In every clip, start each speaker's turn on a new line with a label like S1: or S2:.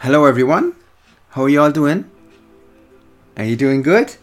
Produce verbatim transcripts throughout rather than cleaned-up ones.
S1: Hello everyone, how are you all doing? Are you doing good?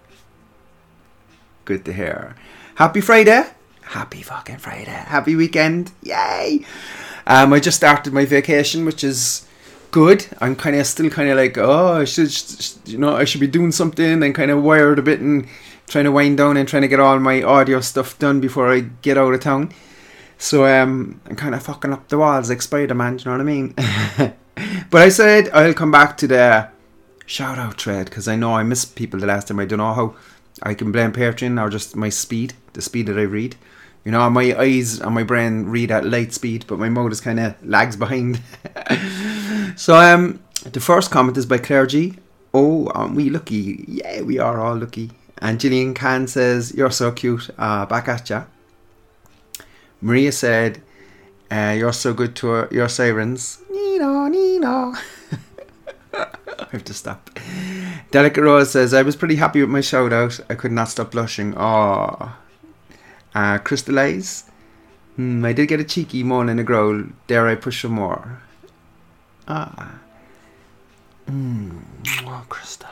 S1: Good to hear. Happy Friday. Happy fucking Friday. Happy weekend. Yay. Um, I just started my vacation, which is good. I'm kind of still kind of like, oh, I should, you know, I should be doing something and kind of wired a bit and trying to wind down and trying to get all my audio stuff done before I get out of town. So um, I'm kind of fucking up the walls like Spider-Man, do you know what I mean? But I said I'll come back to the shout out thread because I know I missed people the last time. I don't know how I can blame Patreon or just my speed, the speed that I read. You know, my eyes and my brain read at light speed, but my mouth is kind of lags behind. So um, the first comment is by Claire G. Oh, aren't we lucky? Yeah, we are all lucky. And Gillian Can says, you're so cute. Uh, back at ya. Maria said, uh, you're so good to uh, your sirens. Nino, Nino. I have to stop. Delicate Rose says, I was pretty happy with my shout out. I could not stop blushing. Oh. Uh, Crystallize. Hmm, I did get a cheeky moan and a growl. Dare I push some more? Ah. Mm. Oh, Crystal.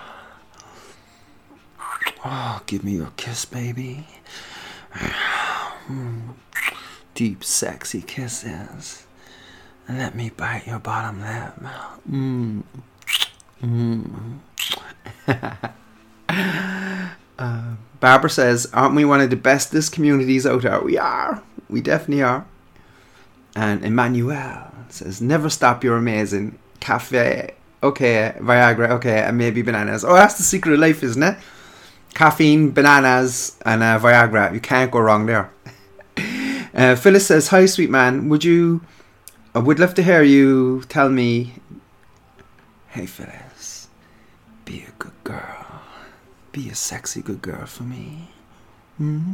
S1: Oh, give me your kiss, baby. Mm. Deep, sexy kisses. Let me bite your bottom lip. Mm. Mm. uh, Barbara says, aren't we one of the bestest communities out there? We are. We definitely are. And Emmanuel says, never stop, you're amazing. Cafe, okay. Viagra, okay. And maybe bananas. Oh, that's the secret of life, isn't it? Caffeine, bananas, and uh, Viagra. You can't go wrong there. uh, Phyllis says, hi, sweet man. Would you... I would love to hear you tell me... Hey, Phyllis. Be a good girl. Be a sexy good girl for me. Mm-hmm.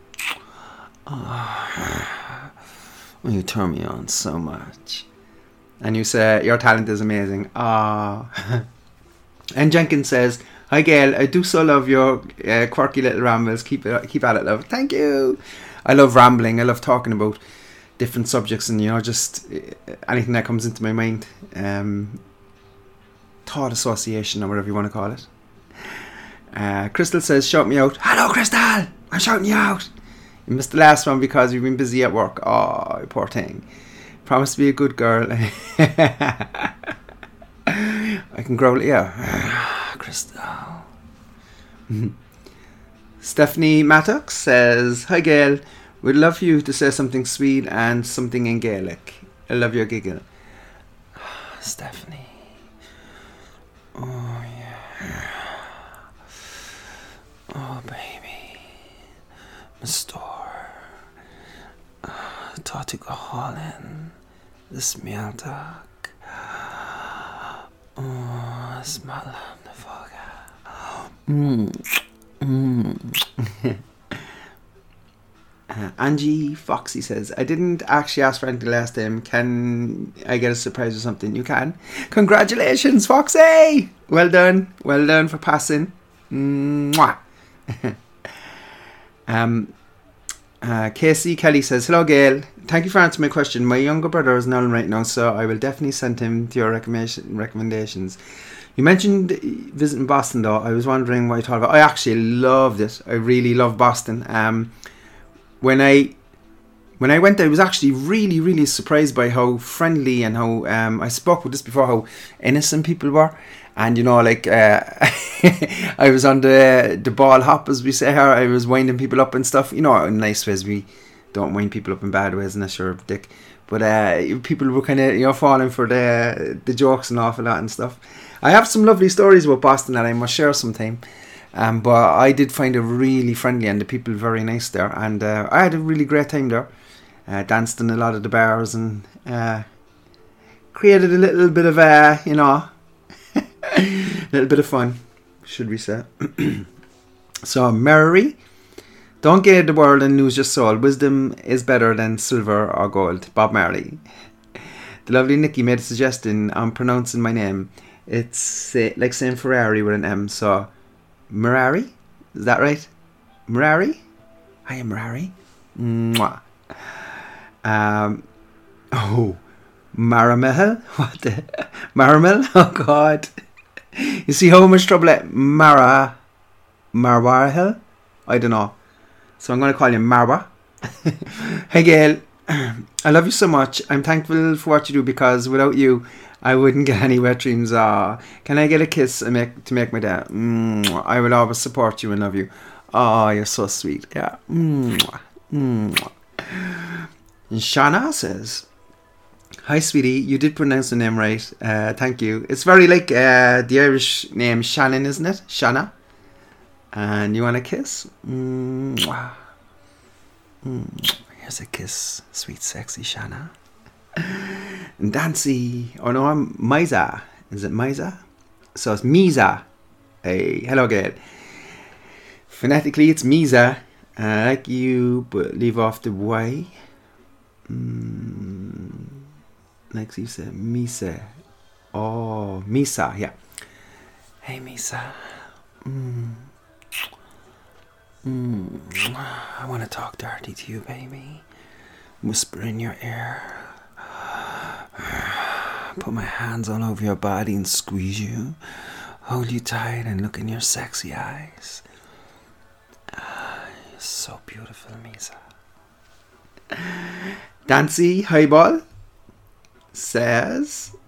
S1: Oh, well, you turn me on so much. And you say, your talent is amazing. Ah. And Jenkins says, hi, Gail. I do so love your uh, quirky little rambles. Keep it, keep at it, love. Thank you. I love rambling. I love talking about different subjects and, you know, just anything that comes into my mind. Um, thought association or whatever you want to call it. Uh, Crystal says, shout me out. Hello, Crystal. I'm shouting you out. You missed the last one because you've been busy at work. Oh, poor thing. Promise to be a good girl. I can growl at you. Crystal. Stephanie Mattox says, hi, Gail. We'd love for you to say something sweet and something in Gaelic. I love your giggle. Stephanie. Oh, yeah. Oh, baby. My store. Tá tú go hálinn. The smell duck. Oh, smell the fog. Mmm. Mmm. Uh, Angie Foxy says, I didn't actually ask for anything last time. Can I get a surprise or something? You can. Congratulations, Foxy! Well done. Well done for passing. Mwah. um, uh, Casey Kelly says, hello, Gail. Thank you for answering my question. My younger brother is in Ireland right now, so I will definitely send him to your recommendation, recommendations. You mentioned visiting Boston, though. I was wondering what you thought about it. I actually loved it. I really love Boston. Um... When I when I went, I was actually really, really surprised by how friendly and how um, I spoke with this before, how innocent people were. And, you know, like, uh, I was on the the ball hop, as we say here. I was winding people up and stuff. You know, in nice ways. We don't wind people up in bad ways unless you're a dick. But uh, people were kind of, you know, falling for the the jokes and awful lot and stuff. I have some lovely stories about Boston that I must share sometime. Um, but I did find it really friendly and the people very nice there, and uh, I had a really great time there. Uh, danced in a lot of the bars and uh, created a little bit of uh, you know, a little bit of fun, should we say? So Mary, don't get the world and lose your soul. Wisdom is better than silver or gold. Bob Marley. The lovely Nikki made a suggestion on pronouncing my name. It's uh, like saying Ferrari with an M, so Merari? Is that right? Merari? Hiya, Merari. Mwah. Um, oh, Maramehel? What the? Maramel? Oh, God. You see how much trouble at Mara... Marwa Hill? I don't know. So I'm going to call you Marwa. Hey, Gail. I love you so much. I'm thankful for what you do because without you, I wouldn't get any wet dreams. Ah, can I get a kiss and make, to make my day? Mm, I will always support you and love you. Oh, you're so sweet. Yeah. Mm, mm. And Shana says, hi, sweetie. You did pronounce the name right. Uh, thank you. It's very like uh, the Irish name Shannon, isn't it? Shana. And you want a kiss? Mm, mm. Here's a kiss, sweet, sexy Shana. And Dancy. Oh no, I'm Miza. Is it Miza? So it's Miza. Hey, hello, Gail. Phonetically, it's Miza. Uh, like you, but leave off the Y. Mm, like you said, Misa. Oh, Misa, yeah. Hey, Misa. Mm. Mm. I want to talk dirty to you, baby. Whisper in your ear. Put my hands all over your body and squeeze you. Hold you tight and look in your sexy eyes. Ah, you're so beautiful, Misa. Dancy Highball says,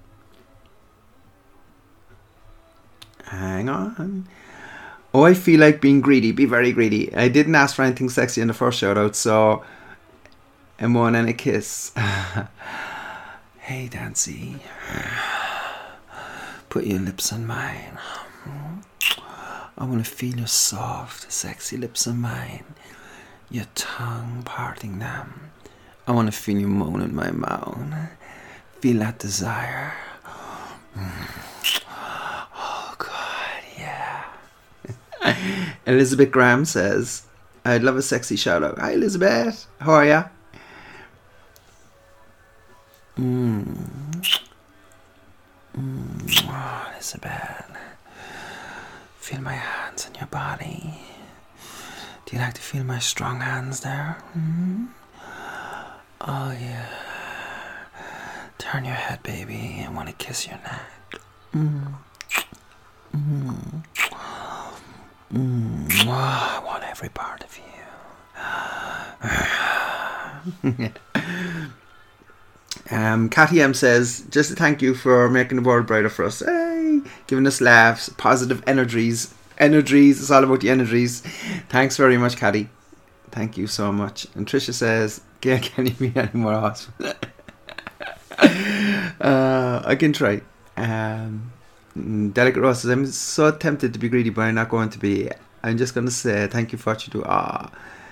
S1: hang on. Oh, I feel like being greedy. Be very greedy. I didn't ask for anything sexy in the first shout out, so M one and a kiss. Hey, Dancy. Put your lips on mine. I want to feel your soft, sexy lips on mine. Your tongue parting them. I want to feel you moan in my mouth. Feel that desire. Oh, God, yeah. Elizabeth Graham says, I'd love a sexy shout out. Hi, Elizabeth. How are ya? Mm. Mm. Oh, Elizabeth. Feel my hands on your body. Do you like to feel my strong hands there? Mm. Oh, yeah. Turn your head, baby. I want to kiss your neck. Mm. Mm. Mm. Oh, I want every part of you. um, Cathy M says, just to thank you for making the world brighter for us. Hey, giving us laughs, positive energies. Energies, it's all about the energies. Thanks very much, Cathy. Thank you so much. And Tricia says, Gail, can you be any more awesome? uh, I can try. Um, Delicate Rose says, I'm so tempted to be greedy, but I'm not going to be. I'm just going to say thank you for what you do. Ah,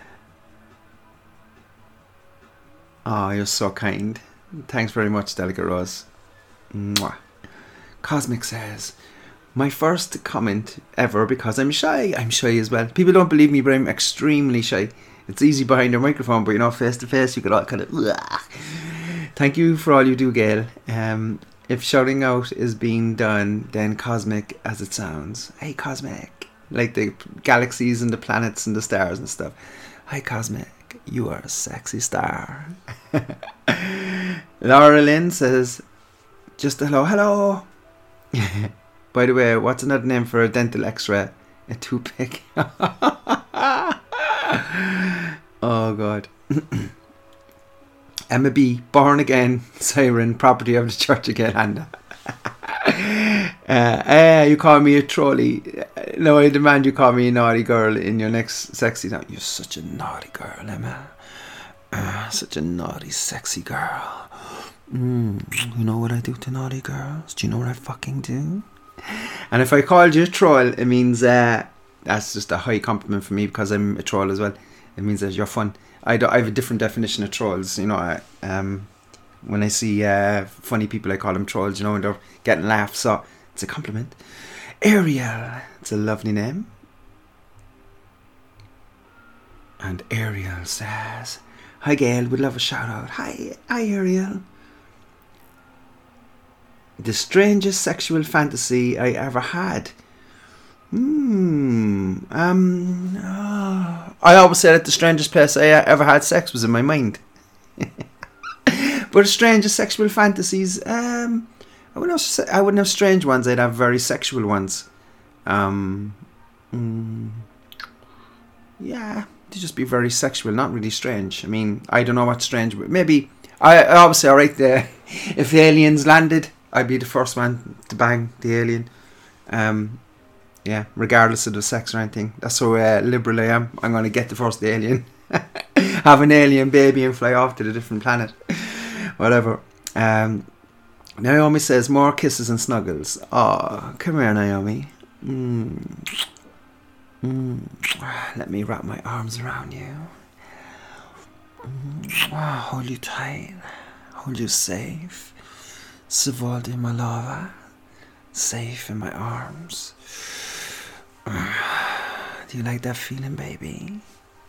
S1: oh, you're so kind. Thanks very much, Delicate Rose. Mwah. Cosmic says, my first comment ever because I'm shy. I'm shy as well. People don't believe me, but I'm extremely shy. It's easy behind a microphone, but you know, face to face, you could all kind of. Ugh. Thank you for all you do, Gail. Um, if shouting out is being done, then cosmic as it sounds. Hey, Cosmic. Like the galaxies and the planets and the stars and stuff. Hi, Cosmic. You are a sexy star. Laura Lynn says, just hello, hello. By the way, what's another name for a dental x-ray? A toothpick. Oh, God. Emma B, born again, siren, property of the Church of Gaelanda. uh, eh, you call me a trolley. No, I demand you call me a naughty girl in your next sexy time. You're such a naughty girl, Emma. Uh, such a naughty, sexy girl. Mm, you know what I do to naughty girls? Do you know what I fucking do? And if I called you a troll, it means uh, that's just a high compliment for me because I'm a troll as well. It means that you're fun. I, do, I have a different definition of trolls. You know, I, um, when I see uh, funny people, I call them trolls, you know, and they're getting laughs. So it's a compliment. Ariel. It's a lovely name. And Ariel says, hi, Gail. Would love a shout out. Hi, hi, Ariel. The strangest sexual fantasy I ever had. Hmm. Um. Oh. I always say that the strangest place I ever had sex was in my mind. But the strangest sexual fantasies. Um. I wouldn't have, I wouldn't have strange ones. I'd have very sexual ones. Um, mm, yeah, to just be very sexual, not really strange. I mean, I don't know what's strange, but maybe I obviously alright there. If the aliens landed, I'd be the first man to bang the alien. Um, yeah, regardless of the sex or anything. That's how uh, liberal I am. I'm going to get the first alien, have an alien baby, and fly off to the different planet. Whatever. Um, Naomi says more kisses and snuggles. Oh, come here, Naomi. Mm. Mm. Let me wrap my arms around you. Mm. Oh, hold you tight. Hold you safe. Svolti my lava. Safe in my arms. Do you like that feeling, baby?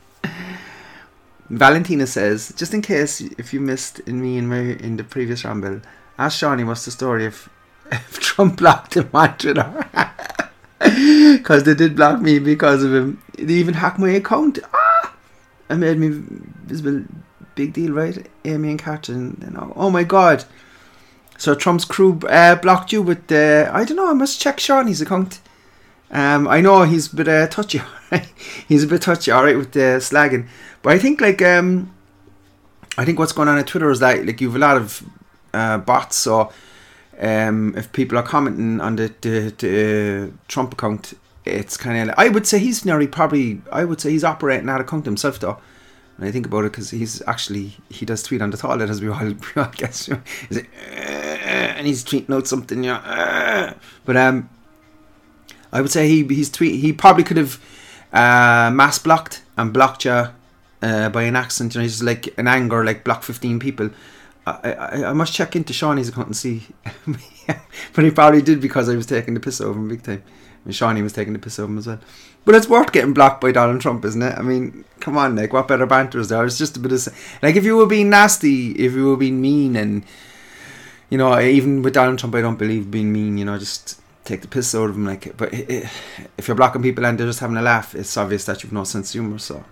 S1: Valentina says, just in case if you missed in me in, my, in the previous ramble, ask Shawnee what's the story if, if Trump blocked him on Twitter. Because they did block me because of him. They even hacked my account. Ah! It made me visible. Big deal, right? Amy and Catherine. You know. Oh my God. So Trump's crew uh, blocked you with the... Uh, I don't know, I must check Shawnee's account. Um, I know he's a bit uh, touchy. He's a bit touchy, alright, with the slagging. But I think, like, um, I think what's going on on Twitter is that, like, you have a lot of uh, bots. So um, if people are commenting on the, the, the Trump account, it's kind of... Like, I would say he's nearly probably... I would say he's operating that account himself, though. And I think about it because he's actually... He does tweet on the toilet, as we all, we all guess. You know, he's like, and he's tweeting out something, you know. But um, I would say he he's tweet he probably could have uh, mass blocked and blocked you uh, by an accident. You know, he's like an anger, like block fifteen people. I, I I must check into Shawnee's account and see. But he probably did because I was taking the piss over him big time. And Shawnee was taking the piss over him as well. But it's worth getting blocked by Donald Trump, isn't it? I mean, come on, like, what better banter is there? It's just a bit of... Like, if you were being nasty, if you were being mean, and, you know, even with Donald Trump, I don't believe being mean, you know, just take the piss out of him. Like, but it, it, if you're blocking people and they're just having a laugh, it's obvious that you've no sense of humour, so...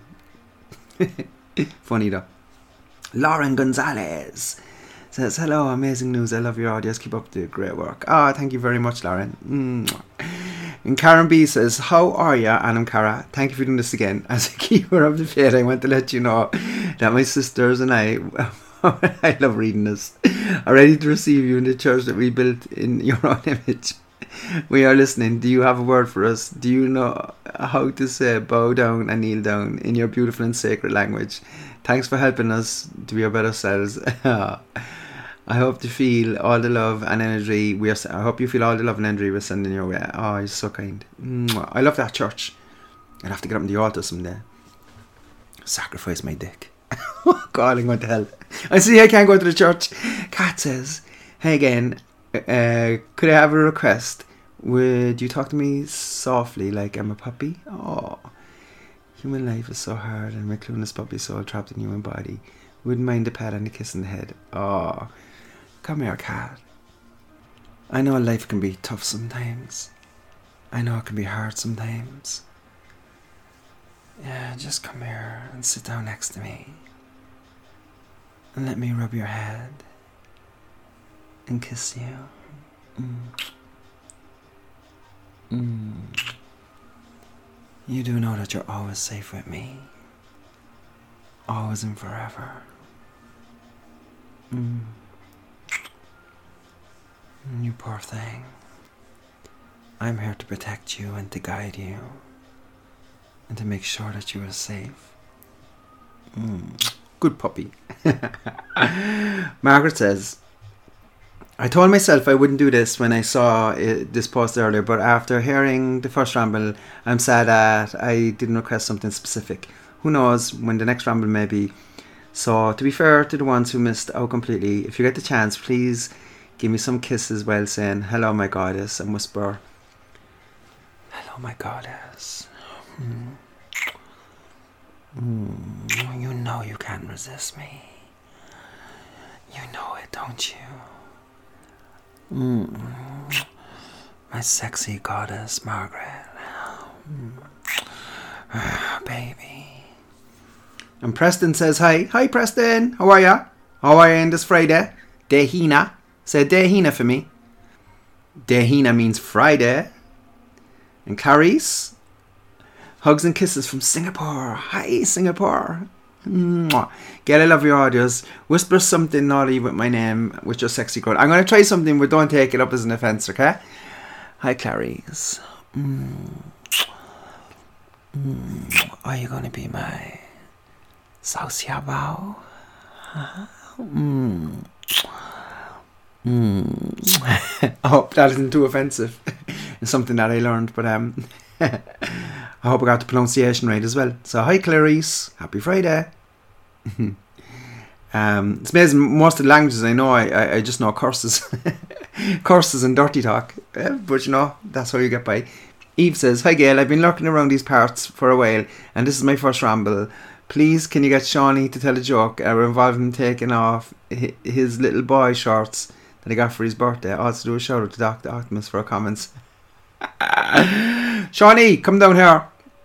S1: Funny, though. Lauren Gonzalez says, hello, amazing news. I love your audios. Keep up the great work. Ah, oh, thank you very much, Lauren. Mm. And Karen B says, how are ya, Anam Cara? Thank you for doing this again. As a keeper of the faith, I want to let you know that my sisters and I, I love reading this, are ready to receive you in the church that we built in your own image. We are listening. Do you have a word for us? Do you know how to say bow down and kneel down in your beautiful and sacred language? Thanks for helping us to be our better selves. I hope to feel all the love and energy we are. I hope you feel all the love and energy we're sending your way. Oh, you're so kind. Mwah. I love that church. I'd have to get up on the altar someday. Sacrifice my dick. God, I'm going to hell. I see I can't go to the church. Kat says, hey again, uh, could I have a request? Would you talk to me softly like I'm a puppy? Oh, human life is so hard and my clueless puppy soul trapped in human body. Wouldn't mind a pat and a kiss in the head. Oh, come here, cat. I know life can be tough sometimes. I know it can be hard sometimes. Yeah, just come here and sit down next to me. And let me rub your head. And kiss you. Mm. Mm. You do know that you're always safe with me. Always and forever. Mm. You poor thing. I'm here to protect you and to guide you. And to make sure that you are safe. Mm. Good puppy. Margaret says, I told myself I wouldn't do this when I saw it, this post earlier, but after hearing the first ramble, I'm sad that I didn't request something specific. Who knows when the next ramble may be. So, to be fair to the ones who missed out completely, if you get the chance, please give me some kisses while saying, hello, my goddess, and whisper, hello, my goddess. Mm. Mm. You know you can't resist me. You know it, don't you? Mm. My sexy goddess, Margaret. Mm. Ah, baby. And Preston says hi. Hi, Preston. How are ya? How are you on this Friday? Dehina. Say Dehina for me. Dehina means Friday. And Clarice, hugs and kisses from Singapore. Hi, Singapore. Mwah. Gail, I love your audios. Whisper something naughty with my name, with your sexy girl. I'm going to try something, but don't take it up as an offence, okay? Hi, Clarice. Mm. Mm. Are you going to be my Sauciabao? Huh? Mm. Mm. I hope that isn't too offensive. It's something that I learned, but um, I hope I got the pronunciation right as well. So, hi Clarice, happy Friday. um, it's amazing, most of the languages I know, I, I, I just know curses. Curses and dirty talk. Uh, but you know, that's how you get by. Eve says, hi Gail, I've been lurking around these parts for a while, and this is my first ramble. Please, can you get Shawnee to tell a joke uh, involving him taking off his little boy shorts that he got for his birthday? Also do a shout out to Doctor Optimus for comments. Shawnee, come down here.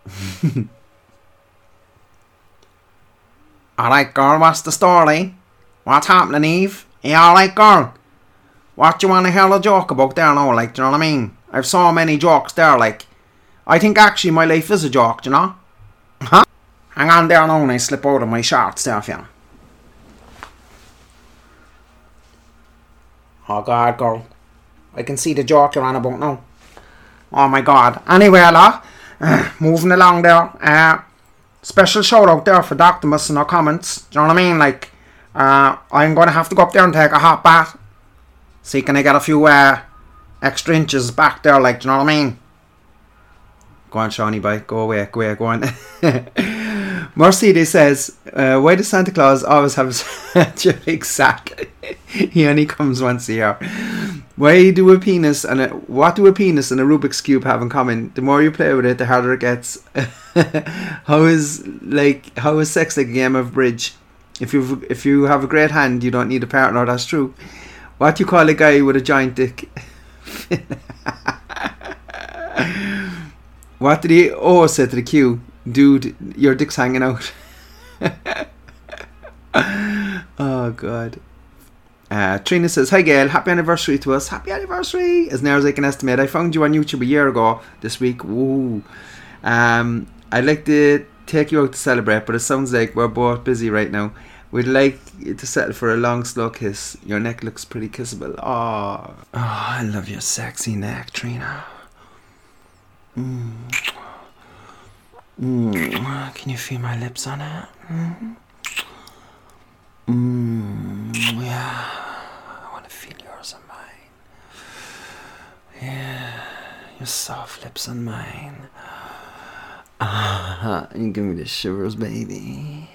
S1: Alright girl, what's the story? What's happening, Eve? You alright girl? What do you want to hear a joke about there now, like, do you know what I mean? I've so many jokes there, like. I think actually my life is a joke, do you know? Huh? Hang on there now and I slip out of my shorts there for you. Oh God, girl. I can see the joke you're on about now. Oh my God. Anyway, la, uh, moving along there. Uh, special shout out there for Doctimus in our comments. Do you know what I mean? Like, uh, I'm going to have to go up there and take a hot bath. See, can I get a few uh, extra inches back there, like, do you know what I mean? Go on, Shawnee, bye. Go away, go away, go on. Mercedes says, uh, why does Santa Claus always have such a big sack? He only comes once a year. Why do a penis and a, what do a penis and a Rubik's Cube have in common? The more you play with it, the harder it gets. How is like how is sex like a game of bridge? If you if you have a great hand, you don't need a partner. That's true. What do you call a guy with a giant dick? What did he oh say to the Q? Dude, your dick's hanging out. Oh God. Uh, Trina says, hi Gail, happy anniversary to us. Happy anniversary! As near as I can estimate. I found you on YouTube a year ago this week. Woo. Um, I'd like to take you out to celebrate, but it sounds like we're both busy right now. We'd like you to settle for a long, slow kiss. Your neck looks pretty kissable. Oh, oh I love your sexy neck, Trina. Mm. Mm. Can you feel my lips on it? Mm. Mm. Yeah. I want to feel yours on mine. Yeah. Your soft lips on mine. Ah, you give me the shivers, baby.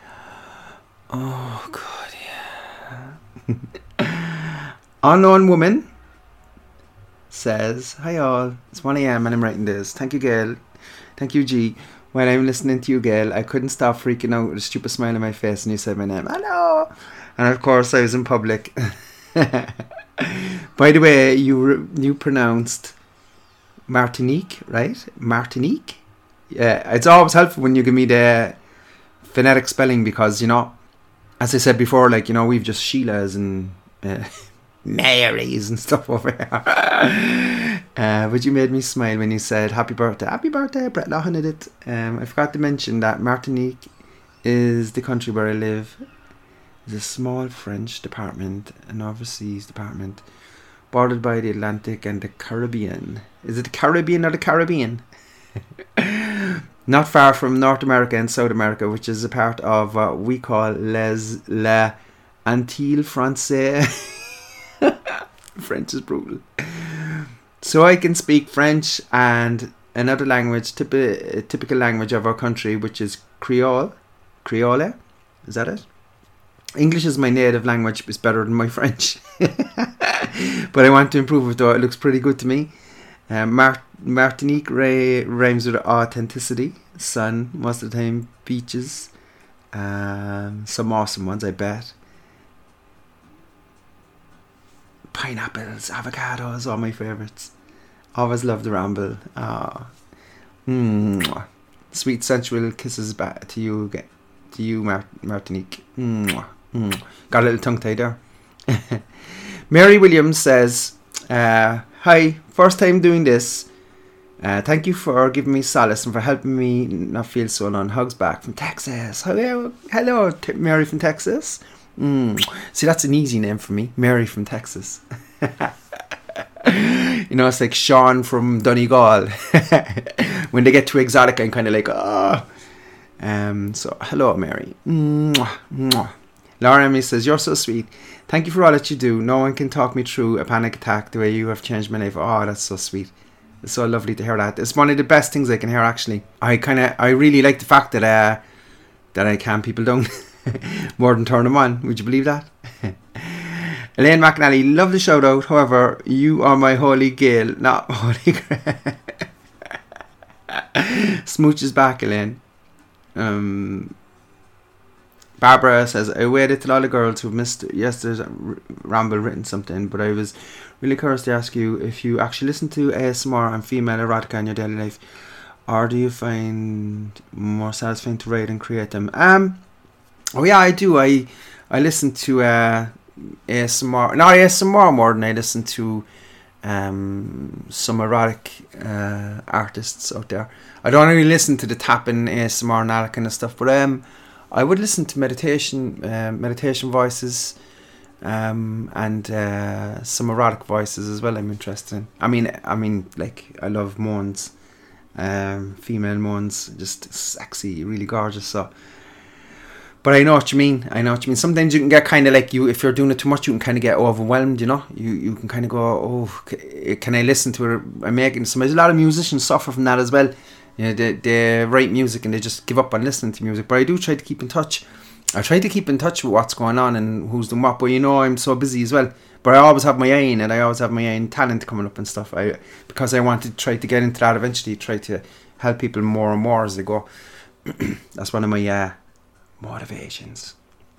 S1: Oh, God, yeah. Unknown woman says, hi all, it's one a.m. and I'm writing this. Thank you, Gail. Thank you, G. When I'm listening to you, Gail, I couldn't stop freaking out with a stupid smile on my face and you said my name. Hello. And of course, I was in public. By the way, you re- you pronounced Martinique, right? Martinique? Yeah, it's always helpful when you give me the phonetic spelling because, you know, as I said before, like, you know, we've just Sheilas and uh, Marys and stuff over here. uh, but you made me smile when you said happy birthday. Happy birthday, Brett Lohan did it. Um, I forgot to mention that Martinique is the country where I live. It's a small French department, an overseas department, bordered by the Atlantic and the Caribbean. Is it the Caribbean or the Caribbean? Not far from North America and South America, which is a part of what we call les la Antilles Françaises. French is brutal. So I can speak French and another language, typi- typical language of our country, which is Creole. Creole, is that it? English is my native language. It's better than my French. But I want to improve it though. It looks pretty good to me. Uh, Mart- Martinique ray- rhymes with authenticity, sun, most of the time, beaches, um, some awesome ones, I bet. Pineapples, avocados, all my favourites. Always love the ramble. Ah, mm. Sweet sensual kisses back to you, to you, Mart- Martinique. Mm. Mm. Got a little tongue tie there. Mary Williams says, uh, Hi, first time doing this. Uh, thank you for giving me solace and for helping me not feel so alone. Hugs back from Texas. Hello, hello, T- Mary from Texas. Mm. See, that's an easy name for me, Mary from Texas. You know, it's like Sean from Donegal. When they get too exotic, I'm kind of like, oh. Um, so, hello, Mary. Mwah, mwah. Laura Emily says, you're so sweet. Thank you for all that you do. No one can talk me through a panic attack the way you have changed my life. Oh, that's so sweet. It's so lovely to hear that. It's one of the best things I can hear, actually. I kind of, I really like the fact that uh, that I calm people down more than turn them on. Would you believe that? Elaine McNally, love the shout out. However, you are my holy Gael, not holy grail. Smooch is back, Elaine. Um, Barbara says, I waited till all the girls who missed yesterday's r- ramble written something, but I was really curious to ask you if you actually listen to A S M R and female erotica in your daily life, or do you find more satisfying to write and create them? Um, oh yeah, I do. I I listen to uh, A S M R, not A S M R more than I listen to um, some erotic uh, artists out there. I don't really listen to the tapping A S M R and all that kind of stuff, but um, I would listen to meditation, uh, meditation voices, um, and uh, some erotic voices as well. I'm interested in. I mean, I mean, like I love moans, um, female moans, just sexy, really gorgeous. So, but I know what you mean. I know what you mean. Sometimes you can get kind of like you, if you're doing it too much, you can kind of get overwhelmed. You know, you you can kind of go, oh, can I listen to it? I'm making some. There's a lot of musicians suffer from that as well. You know, they, they write music and they just give up on listening to music. But I do try to keep in touch. I try to keep in touch with what's going on and who's doing what. But you know, I'm so busy as well. But I always have my eye in it. I always have my eye in talent coming up and stuff. I because I want to try to get into that eventually. Try to help people more and more as they go. That's one of my uh, motivations.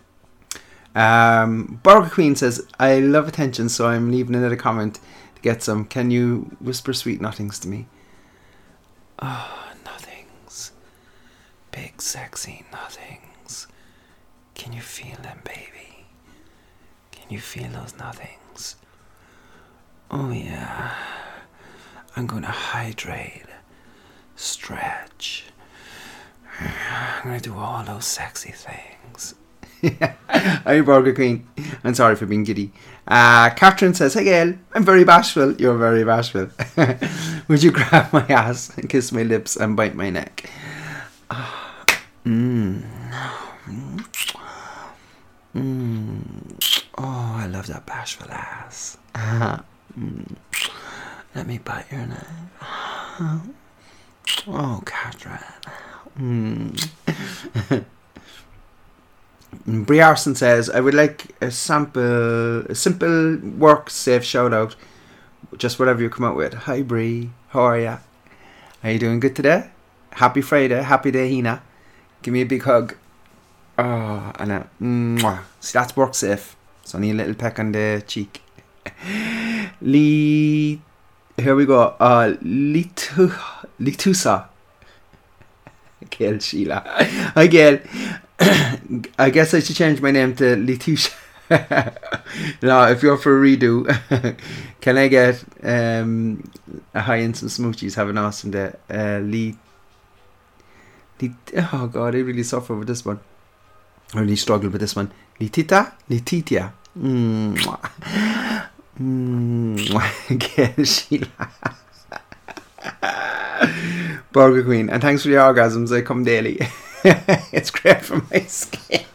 S1: Um, Burger Queen says, I love attention, so I'm leaving another comment to get some. Can you whisper sweet nothings to me? Oh, nothings. Big sexy nothings. Can you feel them, baby? Can you feel those nothings? Oh yeah. I'm gonna hydrate, stretch. I'm gonna do all those sexy things. Hi, Burger Queen. I'm sorry for being giddy. Uh, Catherine says, hey Gail, I'm very bashful. You're very bashful. Would you grab my ass and kiss my lips and bite my neck? Oh, mm. Mm. Oh, I love that bashful ass. Mm. Let me bite your neck. Oh, Catherine. Mm. Brie Arson says, I would like a sample, a simple work safe shout out. Just whatever you come out with. Hi Brie, how are ya? Are you doing good today? Happy Friday, happy day, Hina. Give me a big hug. Oh, and a mwah. See, that's work safe. So I need a little peck on the cheek. Lee, here we go. Uh, Litu, Litusa. Gail Sheila. Hi Gail. I guess I should change my name to Letitia. Now, if you're for a redo, can I get um, a high and some smoochies? Have an awesome day. Uh, Lee, Lee, oh God, I really suffer with this one. I really struggle with this one. Litita? Letitia. Mwah. Mwah. Gail Sheila. Burger Queen. And thanks for the orgasms. I come daily. It's great for my skin.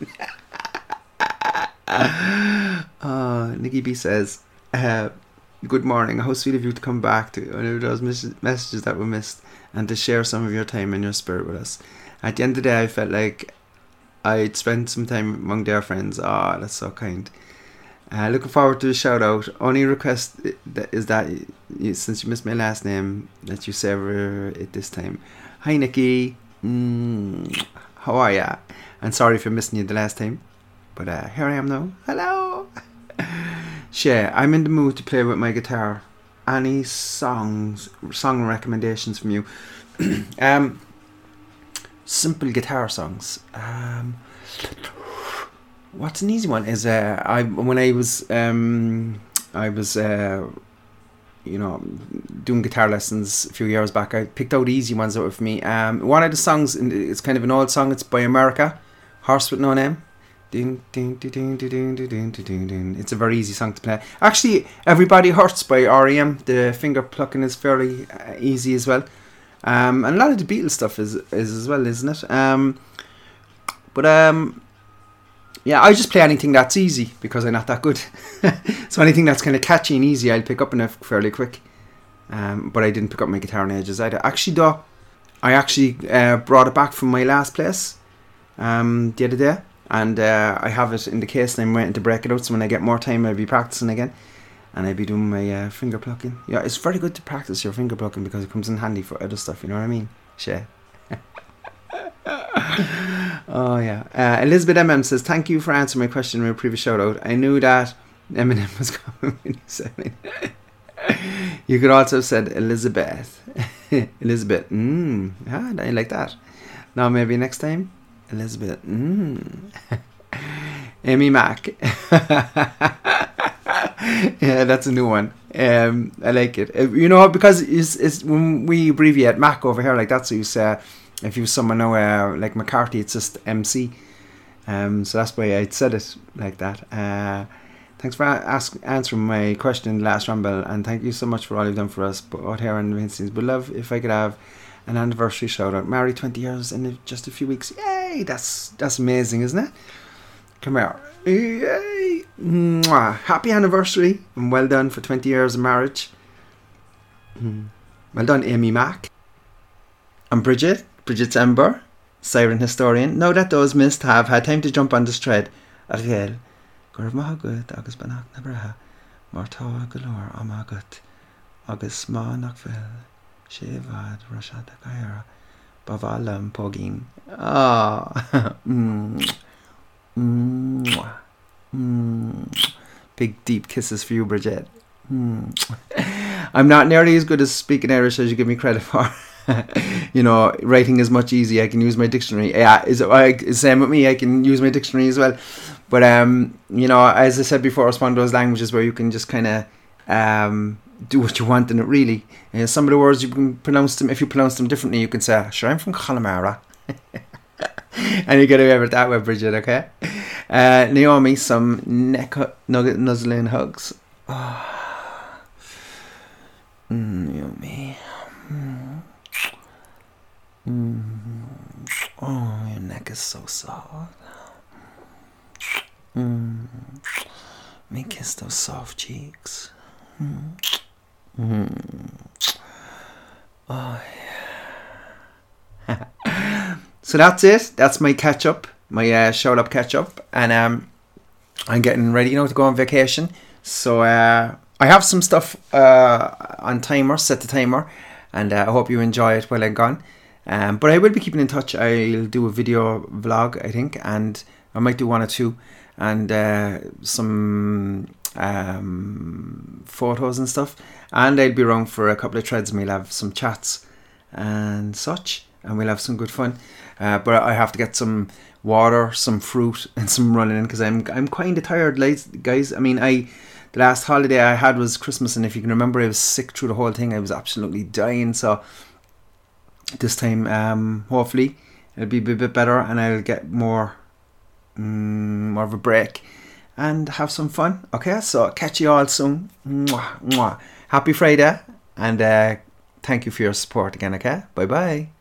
S1: uh, Nikki B says, uh, good morning. How sweet of you to come back to one of those mes- messages that we missed and to share some of your time and your spirit with us. At the end of the day, I felt like I'd spent some time among their friends. Ah, oh, that's so kind. Uh, looking forward to the shout out. Only request is that you, since you missed my last name, that you savor it this time. Hi Nikki. Mm, how are ya? And sorry for missing you the last time, but uh, here I am now. Hello. Shay, I'm in the mood to play with my guitar. Any songs, song recommendations from you? um, simple guitar songs. Um, what's an easy one is uh, I when I was um, I was uh, you know, doing guitar lessons a few years back, I picked out easy ones out for me. Um, one of the songs, it's kind of an old song. It's by America, Horse with No Name. Ding, ding, ding, ding, ding, ding, ding, ding, ding. It's a very easy song to play. Actually, Everybody Hurts by R E M. The finger plucking is fairly uh, easy as well. Um, and a lot of the Beatles stuff is is as well, isn't it? Um, but um, yeah, I just play anything that's easy because I'm not that good. So anything that's kind of catchy and easy, I'll pick up in it fairly quick. Um, but I didn't pick up my guitar in ages either. Actually, though, I actually uh, brought it back from my last place um, the other day. And uh, I have it in the case and I'm waiting to break it out. So when I get more time, I'll be practicing again. And I'll be doing my uh, finger plucking. Yeah, it's very good to practice your finger plucking because it comes in handy for other stuff. You know what I mean? Sure. Oh, yeah. Uh, Elizabeth M M says, thank you for answering my question in my previous shout out. I knew that Eminem was coming when you said it. You could also have said Elizabeth. Elizabeth. Mmm. Yeah, I like that. Now maybe next time. Elizabeth. Mm. Amy Mack. Yeah, that's a new one. Um, I like it. Uh, you know, because it's, it's when we abbreviate Mac over here like that, so you say, if you someone know uh, like McCarthy, it's just M C. Um, so that's why I said it like that. Uh, thanks for ask, answering my question in the last rumble, and thank you so much for all you've done for us. But out here on Vincent's, would love if I could have an anniversary shout out. Married twenty years in just a few weeks. Yay! That's that's amazing, isn't it? Come here. Yay! Mwah. Happy anniversary and well done for twenty years of marriage. Mm. Well done, Amy Mack. And Bridget, Bridget's Ember, Siren Historian. Now that those missed have had time to jump on this thread. Ariel, Gurv Mahagut, Agus Banach Nabraha, Marta Galore, Amagut, Agus Ma Nakvil, Shevad, Rashad Kaira, Bavalam Pogin. Ah, mm. Mm. Mm. Big deep kisses for you, Bridget. Mm. I'm not nearly as good as speaking Irish as you give me credit for. You know, writing is much easier. I can use my dictionary. Yeah, is it same with me? I can use my dictionary as well. But um, you know, as I said before, it's one of those languages where you can just kind of um do what you want in it. Really, you know, some of the words you can pronounce them. If you pronounce them differently, you can say, "Sure, I'm from Connemara," and you get away with it that way, Bridget. Okay, uh, Naomi, some neck hu- nugget nuzzling hugs. Oh. Mm, Naomi. Mm. Mm. Oh, your neck is so soft. Mm. Let me kiss those soft cheeks. Mm. Mm. Oh, yeah. So that's it. That's my catch up, my uh, shout up catch up, and um, I'm getting ready, you know, to go on vacation. So uh, I have some stuff uh, on timer, set the timer, and uh, I hope you enjoy it while I'm gone. Um, but I will be keeping in touch. I'll do a video vlog, I think, and I might do one or two, and uh, some um, photos and stuff. And I'll be around for a couple of threads, and we'll have some chats and such, and we'll have some good fun. Uh, but I have to get some water, some fruit, and some running in because I'm I'm kind of tired, guys. I mean, I the last holiday I had was Christmas, and if you can remember, I was sick through the whole thing. I was absolutely dying. So this time, um, hopefully, it'll be a bit better, and I'll get more, um, more of a break and have some fun. Okay, so catch you all soon. Mwah, mwah. Happy Friday, and uh, thank you for your support again. Okay, bye bye.